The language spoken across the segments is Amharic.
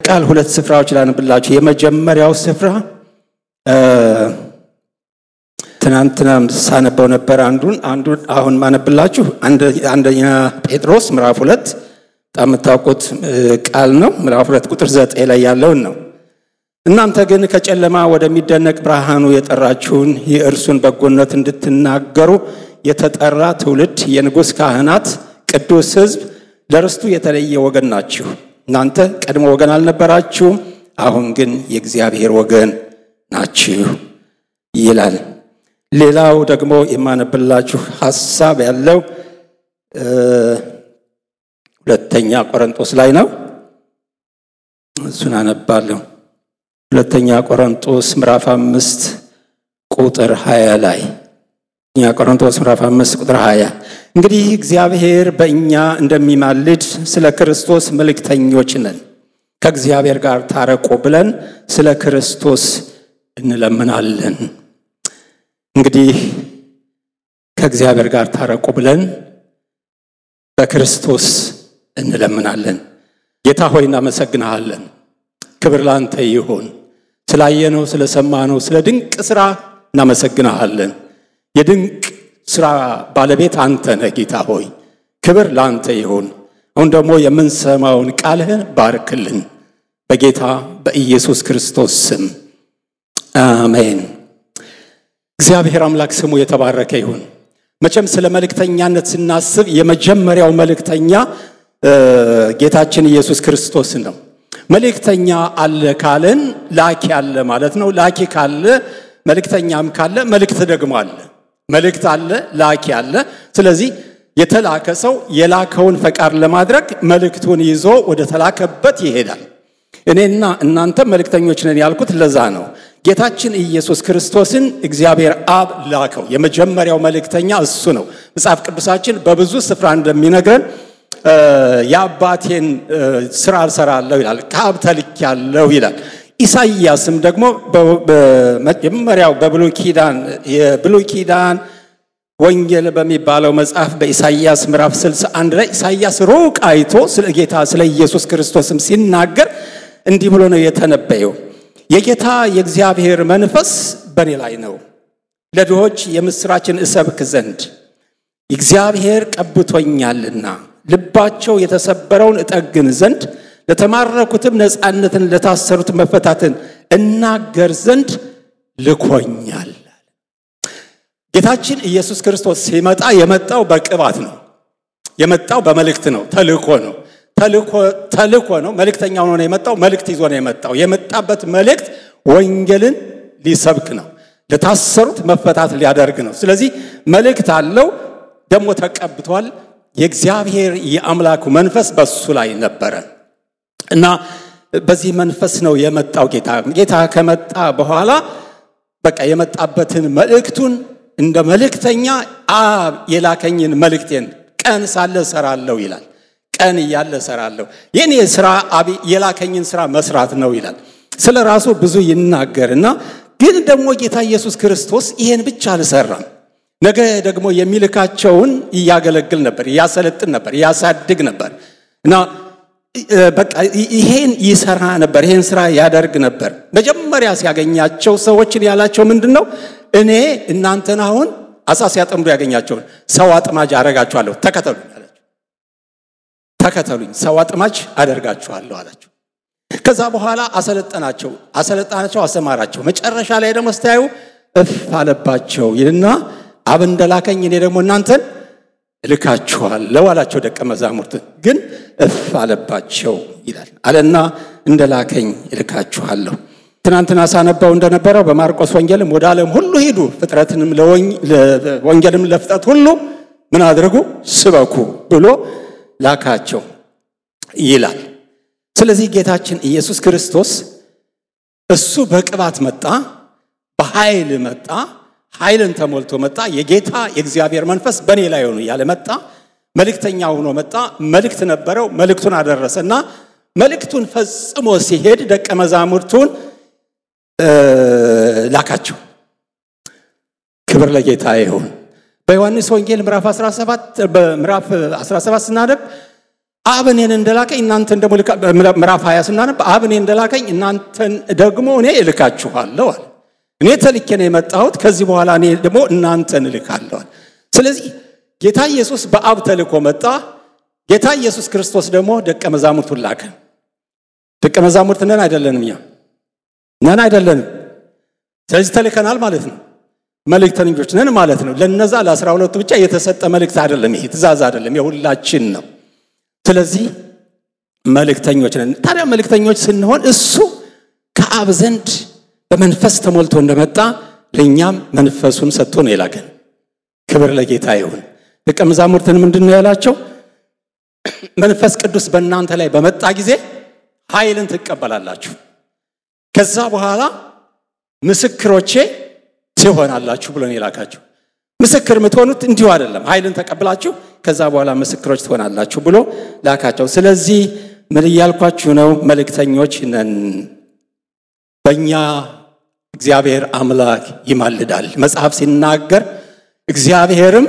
ቃል ሁለት ስፍራዎች ላንብላችሁ። የመጀመሪያው ስፍራ ትናንትና ሳነበው ነበር አንዱን አሁን ማነብላችሁ አንደኛ ጴጥሮስ ምዕራፍ 2 ታምታውቁት ቃል ነው። ምዕራፍ 2 ቁጥር 9 ላይ ያለው ነው። እናንተ ግን ከጨለማ ወደሚደነቅ ብርሃኑ የጠራችሁን የእርሱን በጎነት እንድትናገሩ የተጠራ ትውልድ፣ የንጉሥ ካህናት፣ ቅዱስ ሕዝብ፣ ለርስቱ የተለየ ወገን ናችሁ። እናንተ ቀድሞ ወገን አልነበራችሁም፣ አሁን ግን የእግዚአብሔር ወገን ናችሁ ይላል። ሌላው ደግሞ የማነብላችሁ ሐሳብ ያለው ሁለተኛ ቆሮንቶስ ላይ ነው። እሱን አነባለሁ። ሁለተኛ ቆሮንቶስ ምዕራፍ 5 ቁጥር 20 ላይ ቆሮንቶስ ምዕራፍ 5 ቁጥር 20 እንግዲህ እግዚአብሔር በእኛ እንደሚማልድ ስለ ክርስቶስ መልእክተኞች ነን፣ ከእግዚአብሔር ጋር ታረቁ ብለን ስለ ክርስቶስ እንለምናለን። እንግዲህ ከእግዚአብሔር ጋር ታረቁ ብለን በክርስቶስ እንለምናለን። ጌታ ሆይ እናመሰግንሃለን። ክብር ላንተ ይሁን። ስላየነው ስለሰማነው ስለ ድንቅ ሥራ እናመሰግንሃለን። የድንቅ ሥራ ባለቤት አንተ ነህ ጌታ ሆይ፣ ክብር ላንተ ይሁን። አሁን ደግሞ የምንሰማውን ቃልህን ባርክልን በጌታ በኢየሱስ ክርስቶስ ስም አሜን። እግዚአብሔር አምላክ ስሙ የተባረከ ይሁን። መቼም ስለ መልእክተኛነት ስናስብ የመጀመሪያው መልእክተኛ ጌታችን ኢየሱስ ክርስቶስ ነው። መልእክተኛ አለ ካለን ላኪ አለ ማለት ነው። ላኪ ካለ መልእክተኛም ካለ መልእክት ደግሞ አለ። መልእክት አለ፣ ላኪ አለ። ስለዚህ የተላከ ሰው የላከውን ፈቃድ ለማድረግ መልእክቱን ይዞ ወደ ተላከበት ይሄዳል። እኔና እናንተ መልእክተኞች ነን ያልኩት ለዛ ነው። ጌታችን ኢየሱስ ክርስቶስን እግዚአብሔር አብ ላከው። የመጀመሪያው መልእክተኛ እሱ ነው። መጽሐፍ ቅዱሳችን በብዙ ስፍራ እንደሚነግረን የአባቴን ሥራ እሰራለሁ ይላል፣ ከአብ ተልኬያለሁ ይላል። ኢሳይያስም ደግሞ በመጀመሪያው የብሉይ ኪዳን ወንጌል በሚባለው መጽሐፍ በኢሳይያስ ምዕራፍ 61 ላይ ኢሳይያስ ሩቅ አይቶ ስለ ጌታ ስለ ኢየሱስ ክርስቶስም ሲናገር እንዲህ ብሎ ነው የተነበየው። የጌታ የእግዚአብሔር መንፈስ በኔ ላይ ነው፣ ለድሆች የምስራችን እሰብክ ዘንድ እግዚአብሔር ቀብቶኛልና፣ ልባቸው የተሰበረውን እጠግን ዘንድ፣ ለተማረኩትም ነፃነትን፣ ለታሰሩት መፈታትን እናገር ዘንድ ልኮኛል። ጌታችን ኢየሱስ ክርስቶስ ሲመጣ የመጣው በቅባት ነው። የመጣው በመልእክት ነው። ተልኮ ነው። መልእክተኛ ሆኖ ነው የመጣው። መልእክት ይዞ ነው የመጣው። የመጣበት መልእክት ወንጌልን ሊሰብክ ነው። ለታሰሩት መፈታት ሊያደርግ ነው። ስለዚህ መልእክት አለው፣ ደግሞ ተቀብቷል። የእግዚአብሔር የአምላኩ መንፈስ በሱ ላይ ነበረ እና በዚህ መንፈስ ነው የመጣው ጌታ ከመጣ በኋላ በቃ የመጣበትን መልእክቱን እንደ መልእክተኛ አብ የላከኝን መልእክቴን ቀን ሳለ ሰራለሁ ይላል። ቀን እያለ ሰራለሁ። የኔ ስራ አብ የላከኝን ስራ መስራት ነው ይላል። ስለ ራሱ ብዙ ይናገርና ግን ደግሞ ጌታ ኢየሱስ ክርስቶስ ይሄን ብቻ አልሰራም። ነገ ደግሞ የሚልካቸውን ያገለግል ነበር፣ ያሰለጥን ነበር፣ ያሳድግ ነበር እና በቃ ይሄን ይሰራ ነበር። ይሄን ስራ ያደርግ ነበር። መጀመሪያ ሲያገኛቸው ሰዎችን ያላቸው ምንድነው? እኔ እናንተን አሁን አሳ ሲያጠምዱ ያገኛቸውን ሰው አጥማጅ አደርጋችኋለሁ፣ ተከተሉኝ አላቸው። ተከተሉኝ፣ ሰው አጥማጅ አደርጋችኋለሁ አላቸው። ከዛ በኋላ አሰለጠናቸው፣ አሰማራቸው። መጨረሻ ላይ ደግሞ ስታዩ እፍ አለባቸው ይልና አብ እንደላከኝ እኔ ደግሞ እናንተን እልካችኋለሁ አላቸው። ደቀ መዛሙርት ግን እፍ አለባቸው ይላል አለና እንደላከኝ እልካችኋለሁ። ትናንትና ሳነባው እንደነበረው በማርቆስ ወንጌልም ወደ ዓለም ሁሉ ሂዱ፣ ፍጥረትንም ወንጌልም ለፍጥረት ሁሉ ምን አድርጉ? ስበኩ ብሎ ላካቸው ይላል። ስለዚህ ጌታችን ኢየሱስ ክርስቶስ እሱ በቅባት መጣ፣ በኃይል መጣ፣ ኃይልን ተሞልቶ መጣ። የጌታ የእግዚአብሔር መንፈስ በኔ ላይ ሆኖ ያለ መጣ። መልእክተኛ ሆኖ መጣ። መልእክት ነበረው፣ መልእክቱን አደረሰና መልእክቱን ፈጽሞ ሲሄድ ደቀ መዛሙርቱን ላካቸው። ክብር ለጌታ ይሁን። በዮሐንስ ወንጌል ምዕራፍ 17 ስናነብ አብ እኔን እንደላከኝ እናንተን ደግሞ ምዕራፍ 20 ስናነብ አብ እኔን እንደላከኝ እናንተን ደግሞ እኔ እልካችኋለሁ አለ። እኔ ተልኬ ነው የመጣሁት፣ ከዚህ በኋላ እኔ ደግሞ እናንተን እልካለሁ አለ። ስለዚህ ጌታ ኢየሱስ በአብ ተልኮ መጣ። ጌታ ኢየሱስ ክርስቶስ ደግሞ ደቀ መዛሙርቱን ላከ። ደቀ መዛሙርት ነን አይደለንም? ነን አይደለንም? ስለዚህ ተልከናል ማለት ነው። መልእክተኞች ነን ማለት ነው። ለነዛ ለ12 ብቻ የተሰጠ መልእክት አይደለም፣ ይሄ ትእዛዝ አይደለም፣ የሁላችን ነው። ስለዚህ መልእክተኞች ነን። ታዲያ መልእክተኞች ስንሆን እሱ ከአብ ዘንድ በመንፈስ ተሞልቶ እንደመጣ ለኛም መንፈሱን ሰጥቶ ነው የላከን። ክብር ለጌታ ይሁን። ደቀ መዛሙርትን ምንድነው ያላቸው? መንፈስ ቅዱስ በእናንተ ላይ በመጣ ጊዜ ኃይልን ትቀበላላችሁ፣ ከዛ በኋላ ምስክሮቼ ትሆናላችሁ ብሎ ነው የላካቸው። ምስክር የምትሆኑት እንዲሁ አይደለም፣ ኃይልን ተቀበላችሁ ከዛ በኋላ ምስክሮች ትሆናላችሁ ብሎ ላካቸው። ስለዚህ ምን እያልኳችሁ ነው? መልእክተኞች ነን። በእኛ እግዚአብሔር አምላክ ይማልዳል። መጽሐፍ ሲናገር እግዚአብሔርም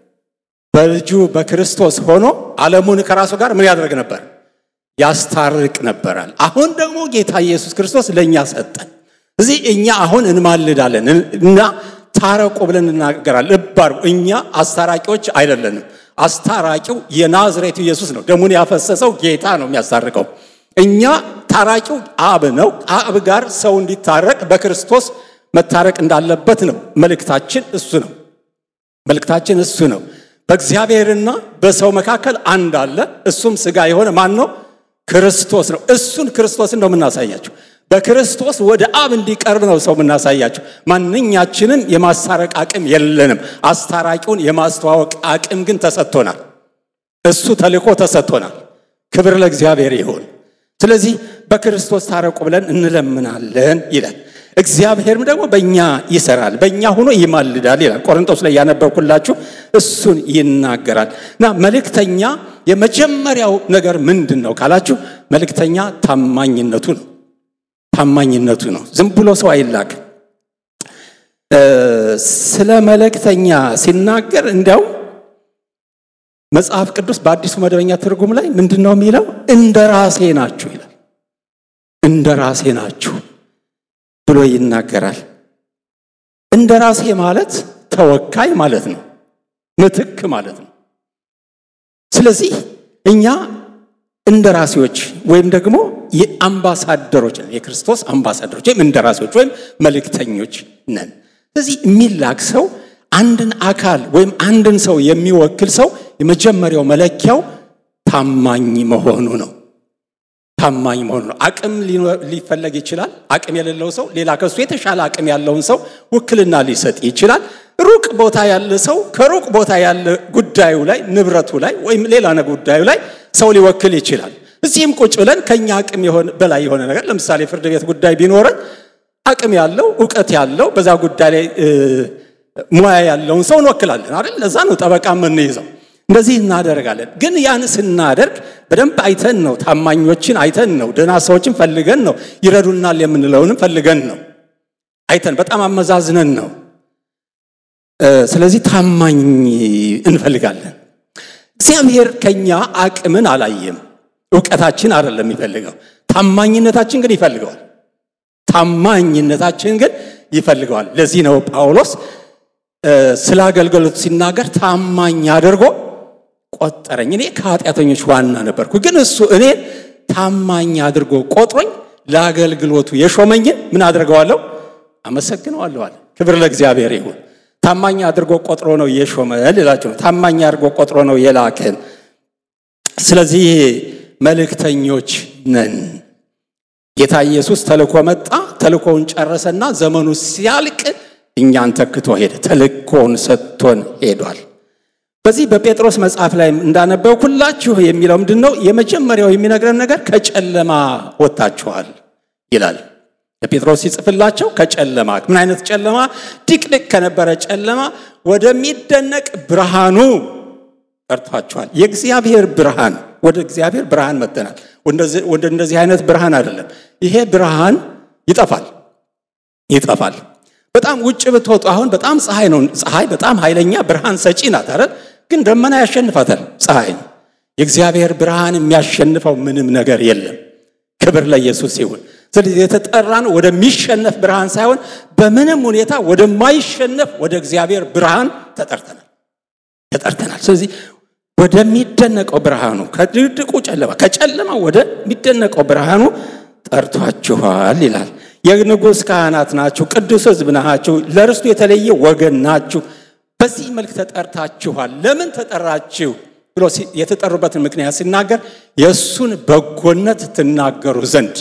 በልጁ በክርስቶስ ሆኖ ዓለሙን ከራሱ ጋር ምን ያደርግ ነበር? ያስታርቅ ነበራል። አሁን ደግሞ ጌታ ኢየሱስ ክርስቶስ ለኛ ሰጠን። እዚህ እኛ አሁን እንማልዳለን እና ታረቁ ብለን እናገራለን። እባሩ እኛ አስታራቂዎች አይደለንም። አስታራቂው የናዝሬቱ ኢየሱስ ነው። ደሙን ያፈሰሰው ጌታ ነው የሚያስታርቀው። እኛ ታራቂው አብ ነው። አብ ጋር ሰው እንዲታረቅ በክርስቶስ መታረቅ እንዳለበት ነው መልእክታችን። እሱ ነው መልእክታችን፣ እሱ ነው። በእግዚአብሔርና በሰው መካከል አንድ አለ። እሱም ሥጋ የሆነ ማን ነው? ክርስቶስ ነው። እሱን ክርስቶስን ነው የምናሳያቸው። በክርስቶስ ወደ አብ እንዲቀርብ ነው ሰው የምናሳያቸው። ማንኛችንም የማስታረቅ አቅም የለንም። አስታራቂውን የማስተዋወቅ አቅም ግን ተሰጥቶናል። እሱ ተልኮ ተሰጥቶናል። ክብር ለእግዚአብሔር ይሁን። ስለዚህ በክርስቶስ ታረቁ ብለን እንለምናለን ይላል። እግዚአብሔርም ደግሞ በእኛ ይሰራል፣ በእኛ ሆኖ ይማልዳል ይላል። ቆሮንቶስ ላይ ያነበብኩላችሁ እሱን ይናገራል። እና መልእክተኛ የመጀመሪያው ነገር ምንድን ነው ካላችሁ፣ መልእክተኛ ታማኝነቱ ነው። ታማኝነቱ ነው። ዝም ብሎ ሰው አይላክም። ስለ መልእክተኛ ሲናገር እንዲያው መጽሐፍ ቅዱስ በአዲሱ መደበኛ ትርጉም ላይ ምንድነው የሚለው? እንደራሴ ናችሁ ይላል። እንደራሴ ናችሁ ብሎ ይናገራል። እንደራሴ ማለት ተወካይ ማለት ነው፣ ምትክ ማለት ነው። ስለዚህ እኛ እንደራሴዎች ወይም ደግሞ የአምባሳደሮች ነን፣ የክርስቶስ አምባሳደሮች ወይም እንደራሴዎች ወይም መልእክተኞች ነን። ስለዚህ የሚላክ ሰው አንድን አካል ወይም አንድን ሰው የሚወክል ሰው የመጀመሪያው መለኪያው ታማኝ መሆኑ ነው። ታማኝ መሆኑ ነው። አቅም ሊፈለግ ይችላል። አቅም የሌለው ሰው ሌላ ከሱ የተሻለ አቅም ያለውን ሰው ውክልና ሊሰጥ ይችላል። ሩቅ ቦታ ያለ ሰው ከሩቅ ቦታ ያለ ጉዳዩ ላይ ንብረቱ ላይ ወይም ሌላ ጉዳዩ ላይ ሰው ሊወክል ይችላል። እዚህም ቁጭ ብለን ከኛ አቅም በላይ የሆነ ነገር ለምሳሌ ፍርድ ቤት ጉዳይ ቢኖረን አቅም ያለው ዕውቀት ያለው በዛ ጉዳይ ላይ ሙያ ያለውን ሰው እንወክላለን አይደል? ለዛ ነው ጠበቃ የምንይዘው። እንደዚህ እናደርጋለን። ግን ያን ስናደርግ በደንብ አይተን ነው፣ ታማኞችን አይተን ነው፣ ደህና ሰዎችን ፈልገን ነው፣ ይረዱናል የምንለውንም ፈልገን ነው፣ አይተን በጣም አመዛዝነን ነው። ስለዚህ ታማኝ እንፈልጋለን። እግዚአብሔር ከኛ አቅምን አላየም፣ ዕውቀታችን አይደለም የሚፈልገው፣ ታማኝነታችን ግን ይፈልገዋል። ታማኝነታችን ግን ይፈልገዋል። ለዚህ ነው ጳውሎስ ስለ አገልግሎቱ ሲናገር ታማኝ አድርጎ ቆጠረኝ። እኔ ከኃጢአተኞች ዋና ነበርኩ፣ ግን እሱ እኔ ታማኝ አድርጎ ቆጥሮኝ ለአገልግሎቱ የሾመኝን ምን አድርገዋለሁ? አመሰግነዋለሁ አለ። ክብር ለእግዚአብሔር ይሁን። ታማኝ አድርጎ ቆጥሮ ነው የሾመን ልላችሁ። ታማኝ አድርጎ ቆጥሮ ነው የላከን። ስለዚህ መልእክተኞች ነን። ጌታ ኢየሱስ ተልኮ መጣ፣ ተልኮውን ጨረሰና ዘመኑ ሲያልቅ እኛን ተክቶ ሄደ። ተልኮውን ሰጥቶን ሄዷል። በዚህ በጴጥሮስ መጽሐፍ ላይ እንዳነበብኩላችሁ የሚለው ምንድነው? የመጀመሪያው የሚነግረን ነገር ከጨለማ ወጣችኋል ይላል። ለጴጥሮስ ሲጽፍላቸው ከጨለማ ምን አይነት ጨለማ? ድቅድቅ ከነበረ ጨለማ ወደሚደነቅ ብርሃኑ ጠርቷችኋል። የእግዚአብሔር ብርሃን፣ ወደ እግዚአብሔር ብርሃን መጥተናል። ወደ እንደዚህ አይነት ብርሃን አይደለም። ይሄ ብርሃን ይጠፋል። በጣም ውጭ ብትወጡ አሁን በጣም ፀሐይ ነው። ፀሐይ በጣም ኃይለኛ ብርሃን ሰጪ ናት አይደል? ግን ደመና ያሸንፋታል ፀሐይ። የእግዚአብሔር ብርሃን የሚያሸንፈው ምንም ነገር የለም። ክብር ለኢየሱስ ይሁን። ስለዚህ የተጠራን ወደሚሸነፍ ብርሃን ሳይሆን በምንም ሁኔታ ወደማይሸነፍ ወደ እግዚአብሔር ብርሃን ተጠርተናል። ስለዚህ ወደሚደነቀው ብርሃኑ ከድቅድቁ ጨለማ ከጨለማ ወደሚደነቀው ብርሃኑ ጠርቷችኋል ይላል። የንጉሥ ካህናት ናችሁ፣ ቅዱስ ሕዝብ ናችሁ፣ ለርስቱ የተለየ ወገን ናችሁ። በዚህ መልክ ተጠርታችኋል። ለምን ተጠራችሁ ብሎ የተጠሩበትን ምክንያት ሲናገር የሱን በጎነት ትናገሩ ዘንድ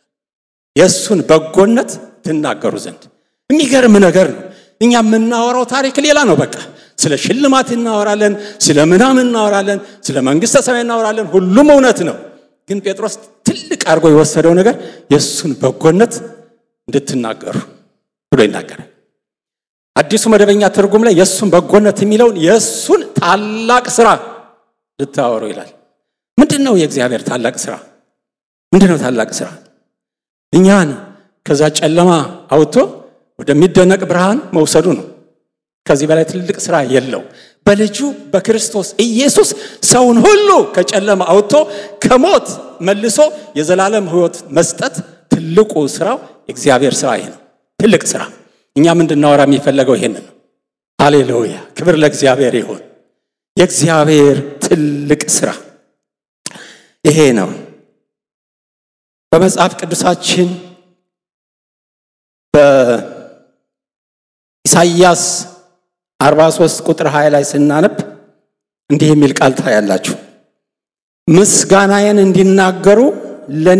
የሚገርም ነገር ነው። እኛ የምናወራው ታሪክ ሌላ ነው። በቃ ስለ ሽልማት እናወራለን፣ ስለ ምናምን እናወራለን፣ ስለ መንግስተ ሰማይ እናወራለን። ሁሉም እውነት ነው። ግን ጴጥሮስ ትልቅ አድርጎ የወሰደው ነገር የሱን በጎነት እንድትናገሩ ብሎ ይናገራል። አዲሱ መደበኛ ትርጉም ላይ የሱን በጎነት የሚለውን የሱን ታላቅ ስራ ልታወሩ ይላል። ምንድነው የእግዚአብሔር ታላቅ ስራ? ምንድነው ታላቅ ስራ? እኛን ከዛ ጨለማ አውጥቶ ወደሚደነቅ ብርሃን መውሰዱ ነው። ከዚህ በላይ ትልቅ ስራ የለው። በልጁ በክርስቶስ ኢየሱስ ሰውን ሁሉ ከጨለማ አውጥቶ ከሞት መልሶ የዘላለም ሕይወት መስጠት ትልቁ ስራው የእግዚአብሔር ስራ ይሄ ነው። ትልቅ ስራ። እኛም እንድናወራ የሚፈልገው ይሄንን ነው። ሃሌሉያ! ክብር ለእግዚአብሔር ይሁን። የእግዚአብሔር ትልቅ ስራ ይሄ ነው። በመጽሐፍ ቅዱሳችን በኢሳይያስ 43 ቁጥር 20 ላይ ስናነብ እንዲህ የሚል ቃል ታያላችሁ። ምስጋናዬን እንዲናገሩ ለኔ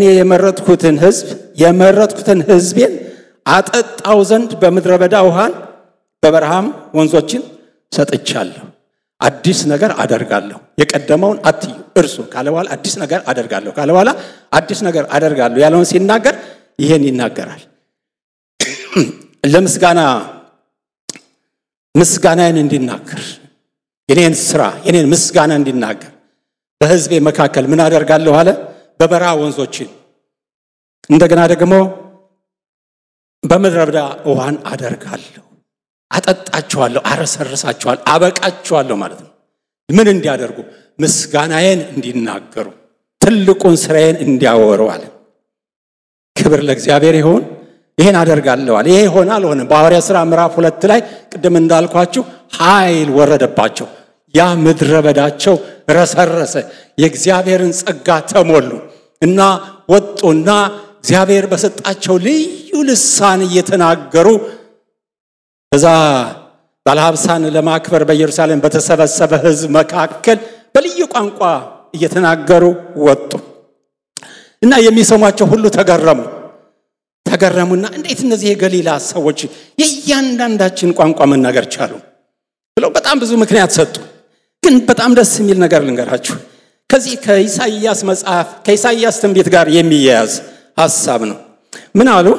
የመረጥኩትን ሕዝቤን አጠጣው ዘንድ በምድረ በዳ ውሃን በበረሃም ወንዞችን ሰጥቻለሁ። አዲስ ነገር አደርጋለሁ፣ የቀደመውን አትዩ እርሱ ካለ በኋላ አዲስ ነገር አደርጋለሁ ካለ በኋላ አዲስ ነገር አደርጋለሁ ያለውን ሲናገር ይሄን ይናገራል። ምስጋናዬን እንዲናገር የኔን ምስጋና እንዲናገር በሕዝቤ መካከል ምን አደርጋለሁ አለ? በበረሃ ወንዞችን እንደገና ደግሞ በምድረ በዳ ውሃን አደርጋለሁ፣ አጠጣቸዋለሁ፣ አረሰርሳቸዋለሁ፣ አበቃቸዋለሁ ማለት ነው። ምን እንዲያደርጉ? ምስጋናዬን እንዲናገሩ፣ ትልቁን ስራዬን እንዲያወሩ አለ። ክብር ለእግዚአብሔር ይሁን። ይሄን አደርጋለሁ አለ። ይሄ ሆናል ሆነ። በሐዋርያት ሥራ ምዕራፍ 2 ላይ ቅድም እንዳልኳችሁ ኃይል ወረደባቸው። ያ ምድረ በዳቸው ረሰረሰ። የእግዚአብሔርን ጸጋ ተሞሉ እና ወጡና እግዚአብሔር በሰጣቸው ልዩ ልሳን እየተናገሩ በዛ ባለሀብሳን ለማክበር በኢየሩሳሌም በተሰበሰበ ሕዝብ መካከል በልዩ ቋንቋ እየተናገሩ ወጡ እና የሚሰሟቸው ሁሉ ተገረሙና እንዴት እነዚህ የገሊላ ሰዎች የእያንዳንዳችን ቋንቋ መናገር ቻሉ ብለው በጣም ብዙ ምክንያት ሰጡ። ግን በጣም ደስ የሚል ነገር ልንገራችሁ። ከዚህ ከኢሳይያስ ትንቢት ጋር የሚያያዝ ሐሳብ ነው። ምን አሉ?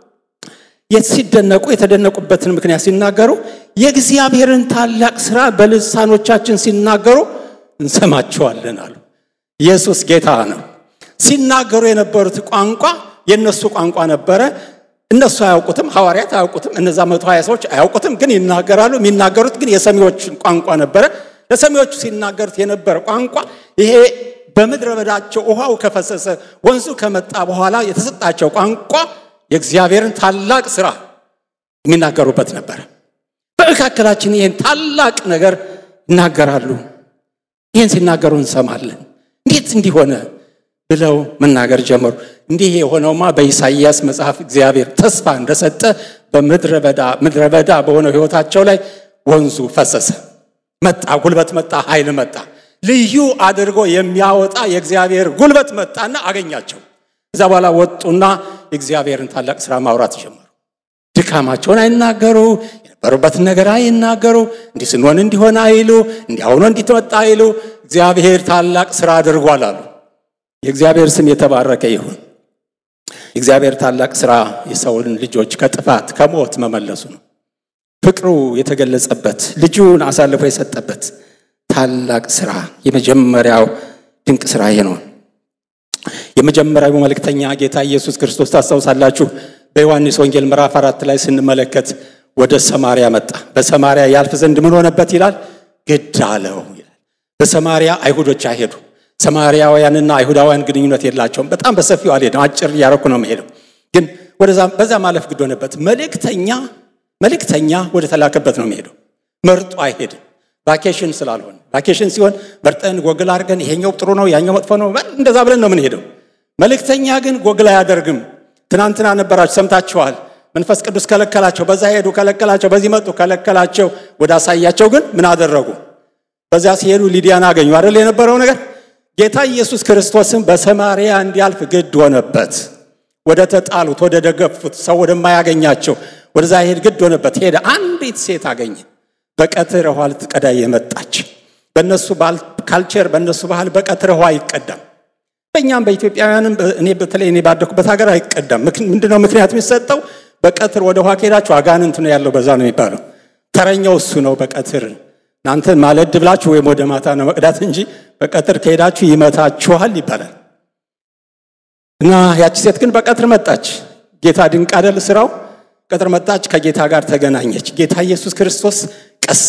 የተደነቁበትን ምክንያት ሲናገሩ የእግዚአብሔርን ታላቅ ስራ በልሳኖቻችን ሲናገሩ እንሰማቸዋለን አሉ። ኢየሱስ ጌታ ነው። ሲናገሩ የነበሩት ቋንቋ የነሱ ቋንቋ ነበረ። እነሱ አያውቁትም፣ ሐዋርያት አያውቁትም፣ እነዛ 120 ሰዎች አያውቁትም። ግን ይናገራሉ። የሚናገሩት ግን የሰሚዎች ቋንቋ ነበረ። ለሰሚዎቹ ሲናገሩት የነበረ ቋንቋ ይሄ በምድረ በዳቸው ውሃው ከፈሰሰ ወንዙ ከመጣ በኋላ የተሰጣቸው ቋንቋ የእግዚአብሔርን ታላቅ ስራ የሚናገሩበት ነበር። በመካከላችን ይሄን ታላቅ ነገር ይናገራሉ። ይሄን ሲናገሩ እንሰማለን። እንዴት እንዲሆነ ብለው መናገር ጀመሩ። እንዲህ የሆነውማ በኢሳይያስ መጽሐፍ እግዚአብሔር ተስፋ እንደሰጠ በምድረ በዳ በሆነው ሕይወታቸው ላይ ወንዙ ፈሰሰ። መጣ፣ ጉልበት መጣ፣ ኃይል መጣ። ልዩ አድርጎ የሚያወጣ የእግዚአብሔር ጉልበት መጣና አገኛቸው። ከዛ በኋላ ወጡና የእግዚአብሔርን ታላቅ ስራ ማውራት ጀመሩ። ድካማቸውን አይናገሩ፣ የነበሩበትን ነገር አይናገሩ፣ እንዲህ ስንሆን እንዲሆን አይሉ፣ እንዲያውኑ እንዲተመጣ አይሉ። እግዚአብሔር ታላቅ ስራ አድርጓል አሉ። የእግዚአብሔር ስም የተባረከ ይሁን። የእግዚአብሔር ታላቅ ስራ የሰውን ልጆች ከጥፋት ከሞት መመለሱ ነው። ፍቅሩ የተገለጸበት ልጁን አሳልፎ የሰጠበት ታላቅ ስራ የመጀመሪያው ድንቅ ስራ ይሄ ነው። የመጀመሪያው መልእክተኛ ጌታ ኢየሱስ ክርስቶስ ታስታውሳላችሁ። በዮሐንስ ወንጌል ምዕራፍ 4 ላይ ስንመለከት ወደ ሰማርያ መጣ። በሰማርያ ያልፍ ዘንድ ምን ሆነበት ይላል? ግድ አለው ይላል። በሰማርያ አይሁዶች አይሄዱ። ሰማርያውያንና አይሁዳውያን ግንኙነት የላቸውም። በጣም በሰፊው አልሄድም፣ አጭር ያረኩ ነው የምሄደው። ግን በዛ ማለፍ ግድ ሆነበት። መልእክተኛ ወደ ተላከበት ነው የሚሄደው። መርጦ አይሄድም። ቫኬሽን ስላልሆነ ቫኬሽን ሲሆን መርጠን ጎግል አድርገን ይሄኛው ጥሩ ነው ያኛው መጥፎ ነው እንደዛ ብለን ነው የምንሄደው። መልእክተኛ ግን ጎግል አያደርግም። ትናንትና ነበራችሁ ሰምታችኋል። መንፈስ ቅዱስ ከለከላቸው፣ በዛ ሄዱ ከለከላቸው፣ በዚህ መጡ ከለከላቸው። ወደ አሳያቸው ግን ምን አደረጉ? በዛ ሲሄዱ ሊዲያን አገኙ አይደል? የነበረው ነገር ጌታ ኢየሱስ ክርስቶስም በሰማርያ እንዲያልፍ ግድ ሆነበት። ወደ ተጣሉት፣ ወደ ደገፉት፣ ሰው ወደማያገኛቸው ወደዛ ሄድ ግድ ሆነበት። ሄደ። አንዲት ሴት አገኘ፣ በቀትር ውሃ ልትቀዳ የመጣች። በእነሱ ካልቸር፣ በእነሱ ባህል በቀትር ውሃ አይቀዳም። በእኛም በኢትዮጵያውያንም በተለይ እኔ ባደኩበት ሀገር አይቀዳም። ምንድነው ምክንያት የሚሰጠው? በቀትር ወደ ውሃ ከሄዳችሁ አጋንንት ነው ያለው፣ በዛ ነው የሚባለው። ተረኛው እሱ ነው። በቀትር እናንተ ማለድ ብላችሁ ወይም ወደ ማታ ነው መቅዳት እንጂ በቀትር ከሄዳችሁ ይመታችኋል ይባላል። እና ያቺ ሴት ግን በቀትር መጣች። ጌታ ድንቅ አይደል ስራው? ቀትር መጣች፣ ከጌታ ጋር ተገናኘች። ጌታ ኢየሱስ ክርስቶስ ቀስ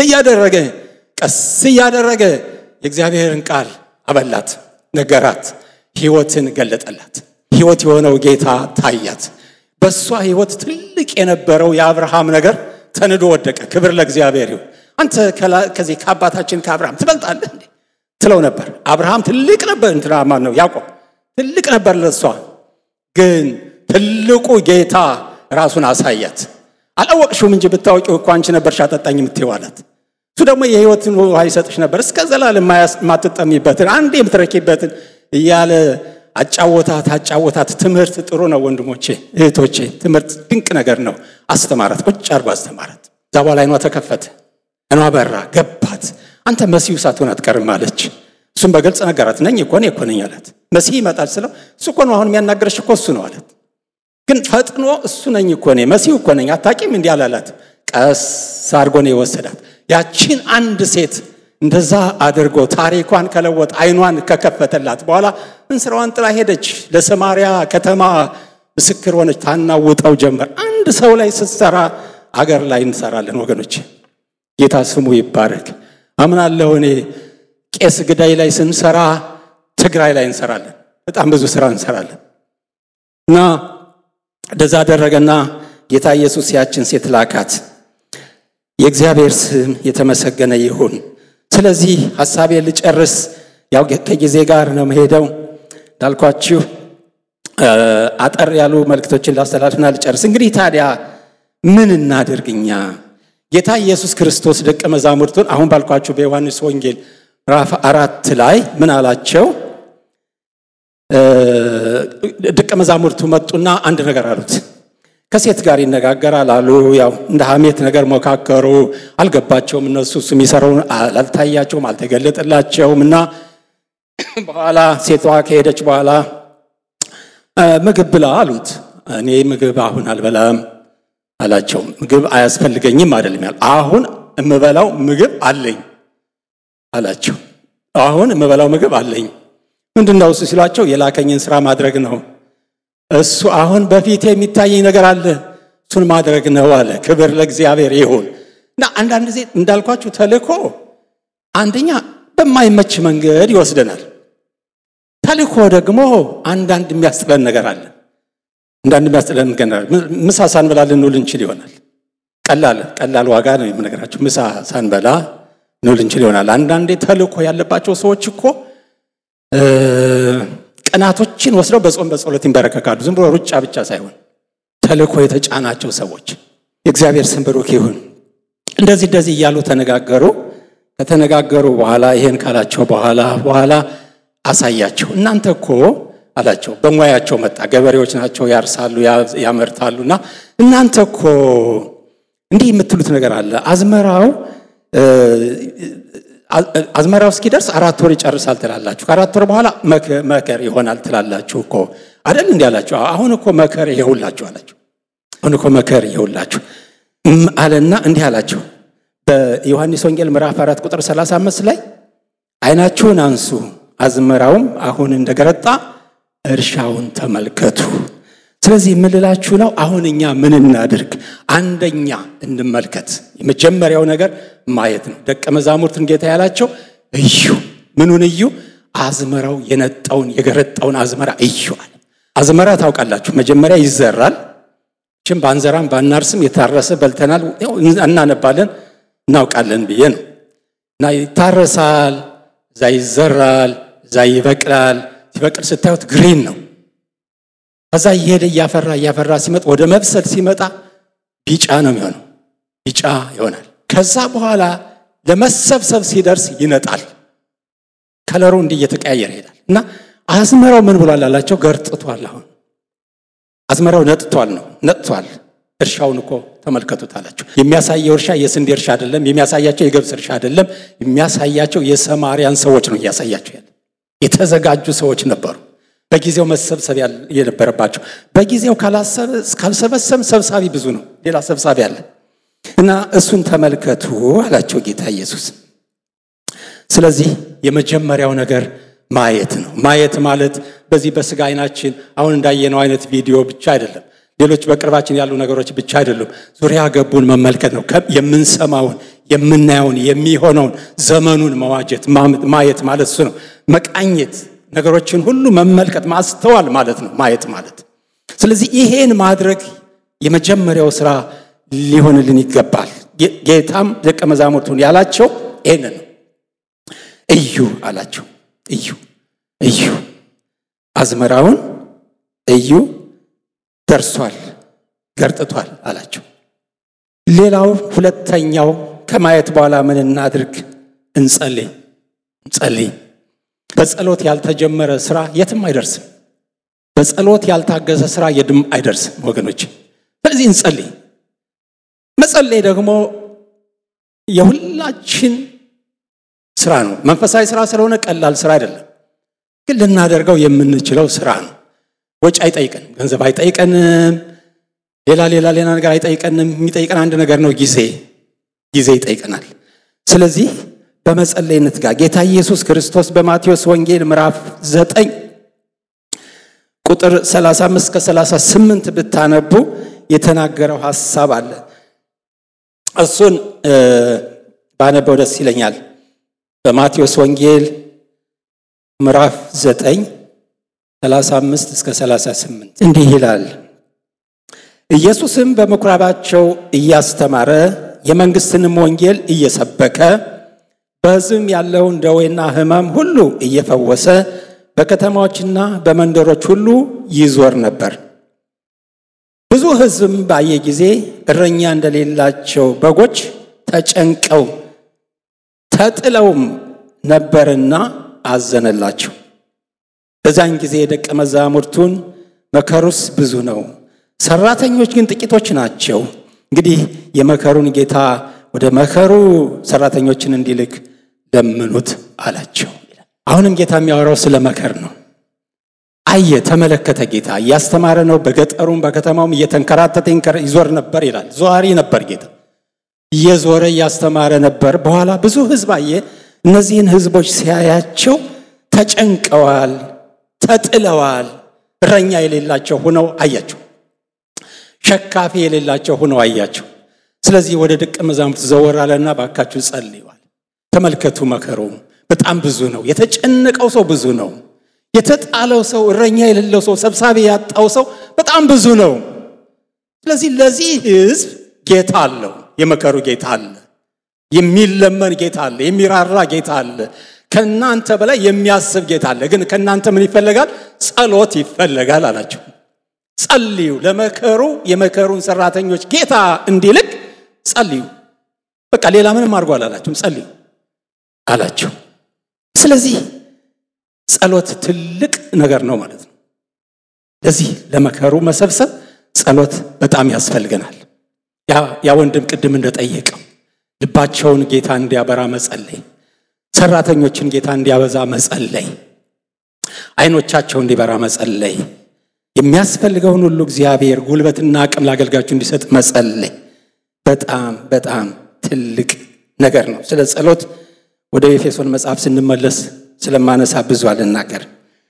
እያደረገ የእግዚአብሔርን ቃል አበላት፣ ነገራት፣ ሕይወትን ገለጠላት። ሕይወት የሆነው ጌታ ታያት። በሷ ሕይወት ትልቅ የነበረው የአብርሃም ነገር ተንዶ ወደቀ። ክብር ለእግዚአብሔር ይሁን። አንተ ከዚህ ከአባታችን ከአብርሃም ትበልጣለህ እንዴ ትለው ነበር። አብርሃም ትልቅ ነበር፣ ማን ነው? ያዕቆብ ትልቅ ነበር ለሷ። ግን ትልቁ ጌታ ራሱን አሳያት። አላወቅሽውም እንጂ ብታወቂው እኮ አንቺ ነበርሽ አጠጣኝ የምትይው አላት። እሱ ደግሞ የሕይወትን ውሃ ይሰጥሽ ነበር፣ እስከ ዘላለም የማትጠሚበትን አንዴ የምትረኪበትን እያለ አጫወታት። ትምህርት ጥሩ ነው ወንድሞቼ እህቶቼ፣ ትምህርት ድንቅ ነገር ነው። አስተማራት፣ ቁጭ አርጎ አስተማራት። እዛ በኋላ አይኗ ተከፈተ፣ አይኗ በራ፣ ገባት። አንተ መሲሁ ሳትሆን አትቀርም አለች። እሱም በግልጽ ነገራት። ነኝ እኮ ነኝ አላት። መሲህ ይመጣል ስለው እሱ እኮ ነው አሁን የሚያናገርሽ እኮ እሱ ነው አላት። ግን ፈጥኖ እሱ ነኝ እኮ ነኝ መሲሁ እኮ ነኝ አታውቂም እንዲህ አላላት። ቀስ አድርጎ ነው የወሰዳት። ያቺን አንድ ሴት እንደዛ አድርጎ ታሪኳን ከለወጥ አይኗን ከከፈተላት በኋላ እንስራዋን ጥላ ሄደች። ለሰማርያ ከተማ ምስክር ሆነች። ታናውጠው ጀመር። አንድ ሰው ላይ ስትሰራ አገር ላይ እንሰራለን ወገኖች። ጌታ ስሙ ይባረክ። አምናለሁ እኔ ቄስ ግዳይ ላይ ስንሰራ ትግራይ ላይ እንሰራለን። በጣም ብዙ ስራ እንሰራለን። እና እንደዛ አደረገና ጌታ ኢየሱስ ያችን ሴት ላካት። የእግዚአብሔር ስም የተመሰገነ ይሁን። ስለዚህ ሐሳቤን ልጨርስ። ያው ከጊዜ ጋር ነው መሄደው እንዳልኳችሁ አጠር ያሉ መልእክቶችን ላስተላልፍና ልጨርስ። እንግዲህ ታዲያ ምን እናድርግኛ? ጌታ ኢየሱስ ክርስቶስ ደቀ መዛሙርቱን አሁን ባልኳችሁ በዮሐንስ ወንጌል ምዕራፍ 4 ላይ ምን አላቸው? ደቀ መዛሙርቱ መጡና አንድ ነገር አሉት። ከሴት ጋር ይነጋገራል አሉ። ያው እንደ ሐሜት ነገር ሞካከሩ። አልገባቸውም። እነሱ እሱ የሚሰራውን አልታያቸውም፣ አልተገለጠላቸውም። እና በኋላ ሴቷ ከሄደች በኋላ ምግብ ብላ አሉት። እኔ ምግብ አሁን አልበላም አላቸው። ምግብ አያስፈልገኝም አይደለም ያለው፣ አሁን እምበላው ምግብ አለኝ አላቸው። አሁን እምበላው ምግብ አለኝ። ምንድነው እሱ ሲሏቸው የላከኝን ስራ ማድረግ ነው። እሱ አሁን በፊት የሚታየኝ ነገር አለ፣ እሱን ማድረግ ነው አለ። ክብር ለእግዚአብሔር ይሁን። እና አንዳንድ ጊዜ እንዳልኳችሁ ተልእኮ አንደኛ በማይመች መንገድ ይወስደናል። ተልእኮ ደግሞ አንዳንድ የሚያስጥለን ነገር አለ። አንዳንድ የሚያስጥለን ነገር ምሳ ሳንበላ ልንውል እንችል ይሆናል። ቀላል ዋጋ ነው የምነግራችሁ። ምሳ ሳንበላ ልንውል እንችል ይሆናል። አንዳንዴ ተልእኮ ያለባቸው ሰዎች እኮ ቀናቶችን ወስደው በጾም በጸሎት ይንበረከካሉ። ዝም ብሎ ሩጫ ብቻ ሳይሆን ተልእኮ የተጫናቸው ሰዎች። የእግዚአብሔር ስም ብሩክ ይሁን። እንደዚህ እያሉ ተነጋገሩ። ከተነጋገሩ በኋላ ይሄን ካላቸው በኋላ አሳያቸው። እናንተ እኮ አላቸው። በሙያቸው መጣ። ገበሬዎች ናቸው፣ ያርሳሉ፣ ያመርታሉና እናንተ እኮ እንዲህ የምትሉት ነገር አለ። አዝመራው እስኪደርስ 4 ወር ይጨርሳል ትላላችሁ። ከ4 ወር በኋላ መከር ይሆናል ትላላችሁ እኮ አይደል? እንዲህ አላችሁ። አሁን እኮ መከር ይሄውላችሁ አላችሁ። አሁን እኮ መከር ይሄውላችሁ አለና እንዲህ አላቸው። በዮሐንስ ወንጌል ምዕራፍ 4 ቁጥር 35 ላይ አይናችሁን አንሱ፣ አዝመራውም አሁን እንደገረጣ እርሻውን ተመልከቱ። ስለዚህ ምን ልላችሁ ነው? አሁን እኛ ምን እናድርግ? አንደኛ እንመልከት። የመጀመሪያው ነገር ማየት ነው። ደቀ መዛሙርትን ጌታ ያላቸው እዩ። ምኑን እዩ? አዝመራው የነጣውን የገረጣውን አዝመራ እዩዋል። አዝመራ ታውቃላችሁ መጀመሪያ ይዘራል። ባንዘራም ባናርስም የታረሰ በልተናል እናነባለን እናውቃለን ብዬ ነው። እና ይታረሳል፣ እዛ ይዘራል፣ እዛ ይበቅላል። ሲበቅል ስታዩት ግሪን ነው። ከዛ እየሄደ እያፈራ ሲመጣ ወደ መብሰል ሲመጣ ቢጫ ነው የሚሆነው፣ ቢጫ ይሆናል። ከዛ በኋላ ለመሰብሰብ ሲደርስ ይነጣል። ከለሩ እንዲህ እየተቀያየረ ይሄዳል። እና አዝመራው ምን ብሏል አላቸው? ገርጥቷል። አሁን አዝመራው ነጥቷል። እርሻውን እኮ ተመልከቱት አላቸው። የሚያሳየው እርሻ የስንዴ እርሻ አይደለም፣ የሚያሳያቸው የገብስ እርሻ አይደለም፣ የሚያሳያቸው የሰማርያን ሰዎች ነው እያሳያቸው ያለ። የተዘጋጁ ሰዎች ነበሩ፣ በጊዜው መሰብሰብ የነበረባቸው። በጊዜው ካልሰበሰብን ሰብሳቢ ብዙ ነው፣ ሌላ ሰብሳቢ አለ። እና እሱን ተመልከቱ አላቸው ጌታ ኢየሱስ። ስለዚህ የመጀመሪያው ነገር ማየት ነው። ማየት ማለት በዚህ በስጋ አይናችን አሁን እንዳየነው አይነት ቪዲዮ ብቻ አይደለም፣ ሌሎች በቅርባችን ያሉ ነገሮች ብቻ አይደሉም። ዙሪያ ገቡን መመልከት ነው። የምንሰማውን፣ የምናየውን፣ የሚሆነውን ዘመኑን መዋጀት ማየት ማለት እሱ ነው። መቃኘት፣ ነገሮችን ሁሉ መመልከት፣ ማስተዋል ማለት ነው ማየት ማለት። ስለዚህ ይሄን ማድረግ የመጀመሪያው ስራ ሊሆንልን ይገባል። ጌታም ደቀ መዛሙርቱን ያላቸው ይሄንን ነው። እዩ አላቸው። እዩ አዝመራውን እዩ፣ ደርሷል፣ ገርጥቷል አላቸው። ሌላው ሁለተኛው ከማየት በኋላ ምን እናድርግ? እንጸልይ። በጸሎት ያልተጀመረ ስራ የትም አይደርስም። በጸሎት ያልታገዘ ስራ የትም አይደርስም ወገኖች። ስለዚህ እንጸልይ። መጸለይ ደግሞ የሁላችን ስራ ነው። መንፈሳዊ ስራ ስለሆነ ቀላል ስራ አይደለም፣ ግን ልናደርገው የምንችለው ስራ ነው። ወጪ አይጠይቀንም፣ ገንዘብ አይጠይቀንም፣ ሌላ ነገር አይጠይቀንም። የሚጠይቀን አንድ ነገር ነው፣ ጊዜ ይጠይቀናል። ስለዚህ በመጸለይነት ጋር ጌታ ኢየሱስ ክርስቶስ በማቴዎስ ወንጌል ምዕራፍ 9 ቁጥር 35 እስከ 38 ብታነቡ የተናገረው ሐሳብ አለ። እሱን ባነበው ደስ ይለኛል። በማቴዎስ ወንጌል ምዕራፍ 9 35 እስከ 38 እንዲህ ይላል። ኢየሱስም በምኩራባቸው እያስተማረ የመንግስትንም ወንጌል እየሰበከ በሕዝብም ያለውን ደዌና ሕማም ሁሉ እየፈወሰ በከተማዎችና በመንደሮች ሁሉ ይዞር ነበር። ብዙ ሕዝብም ባየ ጊዜ እረኛ እንደሌላቸው በጎች ተጨንቀው ተጥለውም ነበርና አዘነላቸው። በዛን ጊዜ ደቀ መዛሙርቱን መከሩስ ብዙ ነው፣ ሰራተኞች ግን ጥቂቶች ናቸው። እንግዲህ የመከሩን ጌታ ወደ መከሩ ሰራተኞችን እንዲልክ ለምኑት አላቸው። አሁንም ጌታ የሚያወራው ስለ መከር ነው። ተመለከተ። ጌታ እያስተማረ ነው። በገጠሩም በከተማውም እየተንከራተተ ይዞር ነበር ይላል። ዟሪ ነበር ጌታ፣ እየዞረ እያስተማረ ነበር። በኋላ ብዙ ሕዝብ አየ። እነዚህን ሕዝቦች ሲያያቸው ተጨንቀዋል፣ ተጥለዋል፣ እረኛ የሌላቸው ሆነው አያቸው፣ ሸካፊ የሌላቸው ሆነው አያቸው። ስለዚህ ወደ ደቀ መዛሙርት ዘወር አለና ባካችሁ ጸልዩዋል። ተመልከቱ፣ መከሩ በጣም ብዙ ነው። የተጨነቀው ሰው ብዙ ነው። የተጣለው ሰው፣ እረኛ የሌለው ሰው፣ ሰብሳቢ ያጣው ሰው በጣም ብዙ ነው። ስለዚህ ለዚህ ሕዝብ ጌታ አለው። የመከሩ ጌታ አለ፣ የሚለመን ጌታ አለ፣ የሚራራ ጌታ አለ፣ ከናንተ በላይ የሚያስብ ጌታ አለ። ግን ከናንተ ምን ይፈልጋል? ጸሎት ይፈልጋል አላቸው። ጸልዩ፣ ለመከሩ የመከሩን ሰራተኞች ጌታ እንዲልክ ጸልዩ። በቃ ሌላ ምንም አድርጎ አላላቸውም፣ ጸልዩ አላቸው። ስለዚህ ጸሎት ትልቅ ነገር ነው ማለት ነው። ለዚህ ለመከሩ መሰብሰብ ጸሎት በጣም ያስፈልገናል። ያ ወንድም ቅድም እንደጠየቀው ልባቸውን ጌታ እንዲያበራ መጸለይ፣ ሰራተኞችን ጌታ እንዲያበዛ መጸለይ፣ አይኖቻቸው እንዲበራ መጸለይ፣ የሚያስፈልገውን ሁሉ እግዚአብሔር ጉልበትና አቅም ለአገልጋዮቹ እንዲሰጥ መጸለይ በጣም በጣም ትልቅ ነገር ነው። ስለ ጸሎት ወደ ኤፌሶን መጽሐፍ ስንመለስ ስለማነሳ ብዙ አልናገር።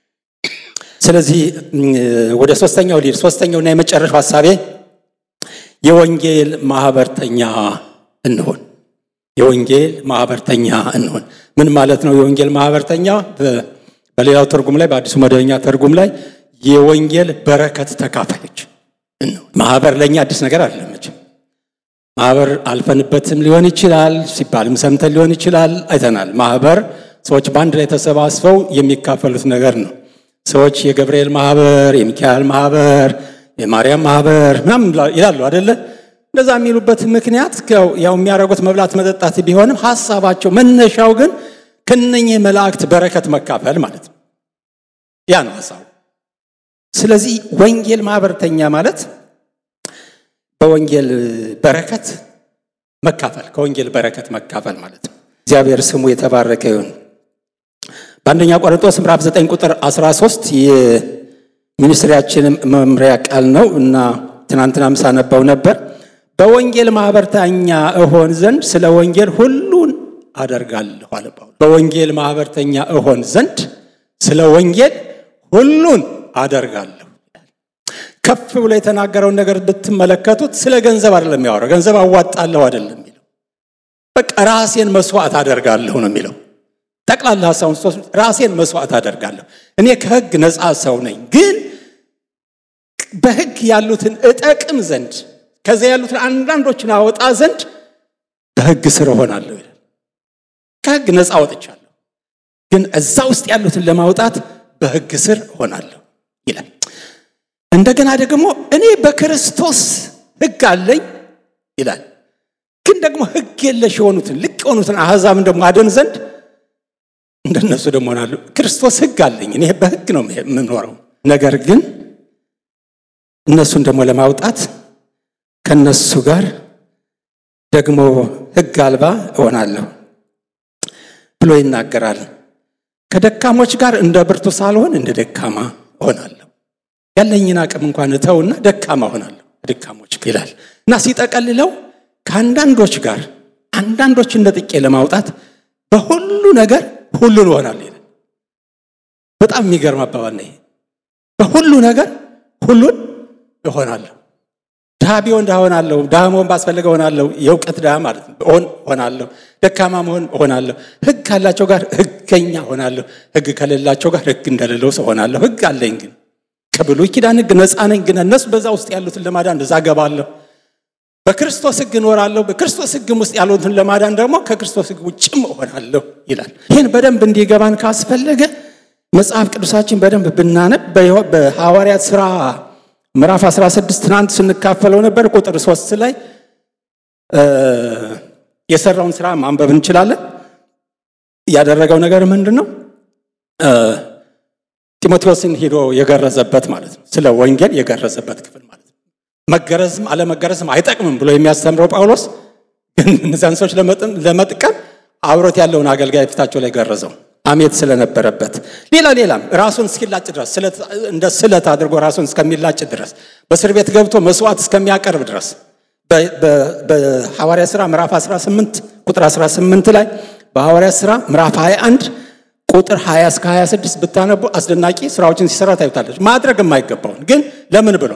ስለዚህ ወደ ሶስተኛውና የመጨረሻው ሐሳቤ የወንጌል ማህበርተኛ እንሆን። የወንጌል ማህበርተኛ እንሆን ምን ማለት ነው? የወንጌል ማህበርተኛ በሌላው ትርጉም ላይ በአዲሱ መደበኛ ትርጉም ላይ የወንጌል በረከት ተካፋዮች ነው። ማህበር ለኛ አዲስ ነገር አይደለም። ማህበር አልፈንበትም ሊሆን ይችላል፣ ሲባልም ሰምተን ሊሆን ይችላል፣ አይተናል። ማህበር ሰዎች በአንድ ላይ ተሰባስበው የሚካፈሉት ነገር ነው። ሰዎች የገብርኤል ማህበር፣ የሚካኤል ማህበር፣ የማርያም ማህበር ምናምን ይላሉ አይደለ? እንደዛ የሚሉበት ምክንያት ያው የሚያደርጉት መብላት መጠጣት ቢሆንም ሐሳባቸው መነሻው ግን ከነኚህ መላእክት በረከት መካፈል ማለት ነው። ያ ነው ሐሳቡ። ስለዚህ ወንጌል ማህበርተኛ ማለት በወንጌል በረከት መካፈል፣ ከወንጌል በረከት መካፈል ማለት ነው። እግዚአብሔር ስሙ የተባረከ ይሁን። በአንደኛ ቆሮንቶስ ምዕራፍ 9 ቁጥር 13 የሚኒስትሪያችን መምሪያ ቃል ነው እና ትናንትናም ሳነበው ነበር። በወንጌል ማህበርተኛ እሆን ዘንድ ስለ ወንጌል ሁሉን አደርጋለሁ አለ ጳውሎስ። በወንጌል ማህበርተኛ እሆን ዘንድ ስለ ወንጌል ሁሉን አደርጋለሁ። ከፍ ብሎ የተናገረውን ነገር ብትመለከቱት ስለ ገንዘብ አይደለም የሚያወራው። ገንዘብ አዋጣለሁ አይደለም የሚለው። በቃ ራሴን መስዋዕት አደርጋለሁ ነው የሚለው። ጠቅላላ ሐሳቡን ራሴን መስዋዕት አደርጋለሁ። እኔ ከሕግ ነፃ ሰው ነኝ፣ ግን በሕግ ያሉትን እጠቅም ዘንድ ከዚያ ያሉትን አንዳንዶችን አወጣ ዘንድ በሕግ ስር ሆናለሁ ይላል። ከሕግ ነፃ ወጥቻለሁ፣ ግን እዛ ውስጥ ያሉትን ለማውጣት በሕግ ስር ሆናለሁ ይላል። እንደገና ደግሞ እኔ በክርስቶስ ሕግ አለኝ ይላል። ግን ደግሞ ሕግ የለሽ የሆኑትን ልቅ የሆኑትን አሕዛብን ደግሞ አድን ዘንድ እንደነሱ ደግሞ ሆናለሁ። ክርስቶስ ሕግ አለኝ፣ እኔ በሕግ ነው የምኖረው። ነገር ግን እነሱን ደግሞ ለማውጣት ከነሱ ጋር ደግሞ ሕግ አልባ እሆናለሁ ብሎ ይናገራል። ከደካሞች ጋር እንደ ብርቱ ሳልሆን እንደ ደካማ እሆናለሁ። ያለኝን አቅም እንኳን እተውና ደካማ ሆናለሁ ደካሞች ይላል እና ሲጠቀልለው ከአንዳንዶች ጋር አንዳንዶችን ነጥቄ ለማውጣት በሁሉ ነገር ሁሉን እሆናለሁ ይላል። በጣም የሚገርም አባባል ነው። በሁሉ ነገር ሁሉን እሆናለሁ። ድሃ ቢሆን ድሃ ሆናለሁ፣ ድሃ መሆን ባስፈልገ ሆናለሁ፣ የእውቀት ድሃ ማለት ነው ሆናለሁ፣ ደካማ መሆን ሆናለሁ፣ ሕግ ካላቸው ጋር ሕገኛ ሆናለሁ፣ ሕግ ከሌላቸው ጋር ሕግ እንደሌለው ሰው ሆናለሁ። ሕግ አለኝ ግን ከብሉይ ኪዳን ሕግ ነፃ ነኝ፣ ግን እነሱ በዛ ውስጥ ያሉትን ለማዳን እንደዛ ገባለሁ። በክርስቶስ ሕግ እኖራለሁ፣ በክርስቶስ ሕግም ውስጥ ያሉትን ለማዳን ደግሞ ከክርስቶስ ሕግ ውጭም እሆናለሁ ይላል። ይህን በደንብ እንዲገባን ካስፈለገ መጽሐፍ ቅዱሳችን በደንብ ብናነብ በሐዋርያት ሥራ ምዕራፍ 16 ትናንት ስንካፈለው ነበር። ቁጥር 3 ላይ የሰራውን ሥራ ማንበብ እንችላለን። ያደረገው ነገር ምንድነው? ጢሞቴዎስን ሄዶ የገረዘበት ማለት ነው። ስለ ወንጌል የገረዘበት ክፍል ማለት ነው። መገረዝም አለመገረዝም አይጠቅምም ብሎ የሚያስተምረው ጳውሎስ ግን እነዛን ሰዎች ለመጥቀም አብሮት ያለውን አገልጋይ ፊታቸው ላይ ገረዘው። አሜት ስለነበረበት ሌላም ራሱን እስኪላጭ ድረስ እንደ ስለት አድርጎ ራሱን እስከሚላጭ ድረስ በእስር ቤት ገብቶ መስዋዕት እስከሚያቀርብ ድረስ በሐዋርያት ሥራ ምዕራፍ 18 ቁጥር 18 ላይ በሐዋርያት ሥራ ምዕራፍ 21 ቁጥር 20 እስከ 26 ብታነቡ አስደናቂ ስራዎችን ሲሰራ ታዩታለች። ማድረግ የማይገባውን ግን ለምን ብሎ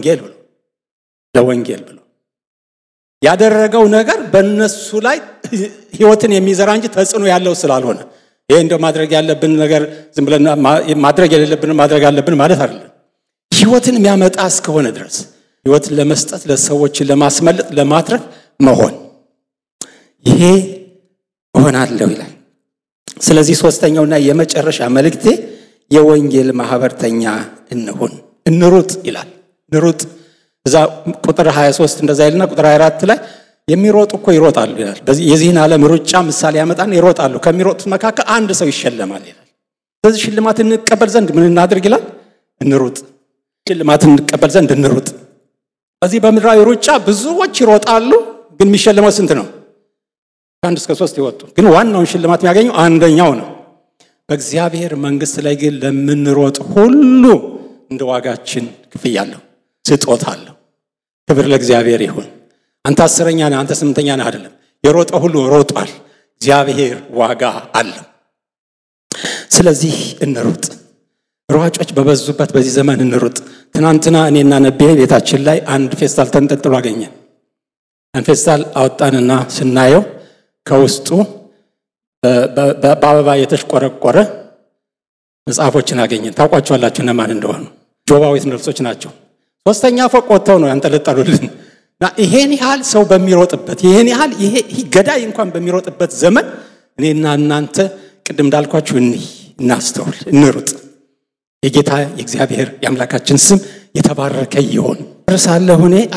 ለወንጌል ብሎ ያደረገው ነገር በእነሱ ላይ ሕይወትን የሚዘራ እንጂ ተጽዕኖ ያለው ስላልሆነ ይሄ እንደው ማድረግ ያለብን ነገር ዝም ብለን ማድረግ የሌለብን ማድረግ አለብን ማለት አይደለም። ሕይወትን የሚያመጣ እስከሆነ ድረስ ሕይወትን ለመስጠት ለሰዎችን ለማስመለጥ ለማትረፍ መሆን ይሄ እሆናለሁ ይላል። ስለዚህ ሶስተኛውና የመጨረሻ መልእክቴ የወንጌል ማህበርተኛ እንሩጥ ይላል። እንሩጥ እዛ ቁጥር 23 እንደዛ ይልና ቁጥር 24 ላይ የሚሮጡ እኮ ይሮጣሉ ይላል። የዚህን ዓለም ሩጫ ምሳሌ ያመጣን ይሮጣሉ፣ ከሚሮጡት መካከል አንድ ሰው ይሸለማል ይላል። ስለዚህ ሽልማት እንቀበል ዘንድ ምን እናድርግ ይላል? እንሩጥ። ሽልማት እንቀበል ዘንድ እንሩጥ። በዚህ በምድራዊ ሩጫ ብዙዎች ይሮጣሉ፣ ግን የሚሸለመው ስንት ነው? ከአንድ እስከ 3 ይወጡ፣ ግን ዋናውን ሽልማት የሚያገኘው አንደኛው ነው። በእግዚአብሔር መንግስት ላይ ግን ለምንሮጥ ሁሉ እንደ ዋጋችን ክፍያ አለው፣ ስጦታ አለው። ክብር ለእግዚአብሔር ይሁን። አንተ 10ኛ ነህ፣ አንተ 8ኛ ነህ አይደለም። የሮጠ ሁሉ ሮጧል። እግዚአብሔር ዋጋ አለው። ስለዚህ እንሩጥ። ሯጮች በበዙበት በዚህ ዘመን እንሩጥ። ትናንትና እኔና ነቤ ቤታችን ላይ አንድ ፌስታል ተንጠልጥሎ አገኘን። አንድ ፌስታል አወጣንና ስናየው ከውስጡ በአበባ የተሽቆረቆረ መጽሐፎችን አገኘን። ታውቋቸዋላችሁ እነማን እንደሆኑ? ጆባዊት ነርሶች ናቸው። 3ኛ ፎቅ ወጥተው ነው ያንጠለጠሉልን። እና ይሄን ያህል ሰው በሚሮጥበት ይሄን ያህል ይሄ ገዳይ እንኳን በሚሮጥበት ዘመን እኔና እናንተ ቅድም እንዳልኳችሁ እናስተውል፣ እንሩጥ። የጌታ የእግዚአብሔር የአምላካችን ስም የተባረከ ይሁን። እርሳለሁ እኔ